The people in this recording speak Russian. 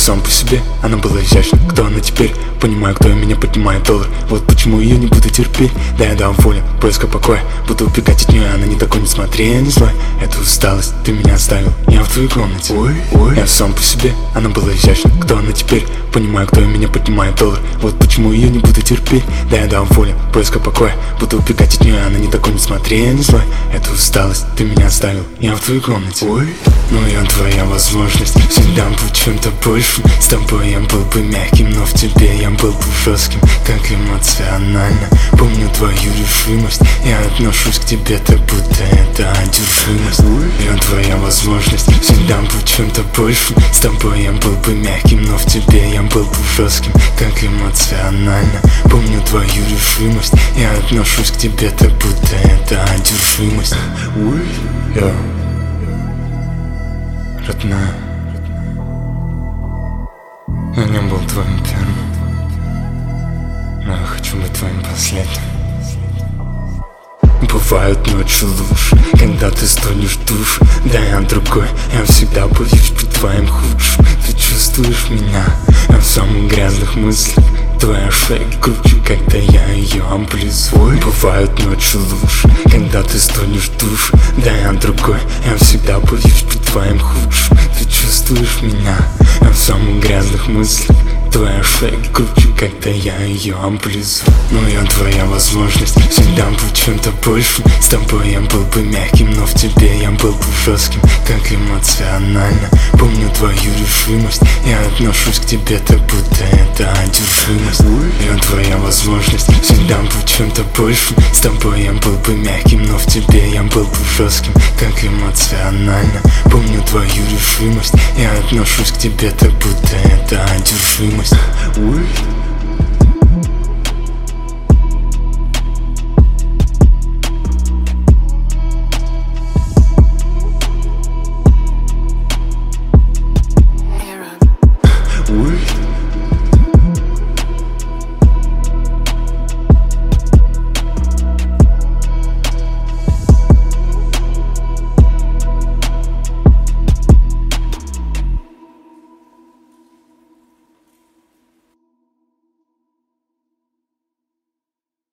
сам по себе, она была изящна. Кто она теперь? Понимаю, кто меня поднимает доллар. Вот почему ее не буду терпеть. Да, я дам волю, поиска покоя. Буду убегать от нее, она не такой, не смотри, я не злой. Это усталость, ты меня оставил, я в твоей комнате. Я сам по себе, она была изящна. Кто она теперь? Понимаю, кто меня поднимает доллар. Вот почему ее не буду терпеть. Да, я дам волю, поиска покоя. Буду убегать от нее, она не такой, не смотри, я не злой. Это усталость, ты меня оставил, я в твоей комнате. Ну я твоя возможность, всегда будь чем-то большим. С тобой я был бы мягким, но в тебе я был бы жестким, как эмоционально. Помню твою решимость, я отношусь к тебе так, будто это одержимость. Я твоя возможность, всегда будь чем-то большим. С тобой я был бы мягким, но в тебе я был бы жестким, как эмоционально. Помню твою решимость, я отношусь к тебе так, будто это одержимость. Родная, я не был твоим первым, но я хочу быть твоим последним. Бывают ночи лучше, когда ты стонешь душу. Да, я другой, я всегда боюсь быть твоим худшим. Ты чувствуешь меня, я в самых грязных мыслях. Твоя шея круче, когда я ее облизываю. Бывают ночи лучше, когда ты стонешь душу. Да, я другой, я всегда боюсь быть твоим худшим. Ты чувствуешь меня, я в самых грязных мыслях. Твоя шея круче, когда я ее облизываю. Но я твоя возможность, всегда будь чем-то большим. С тобой я был бы мягким, но в тебе я был бы жестким, как эмоционально. Помню твою решимость, я отношусь к тебе так, будто это одержимость. Я твоя возможность, всегда будь чем-то большим. С тобой я был бы мягким, но в тебе я был бы жестким, как эмоционально. Помню твою решимость, я отношусь к тебе так, будто это одержимость.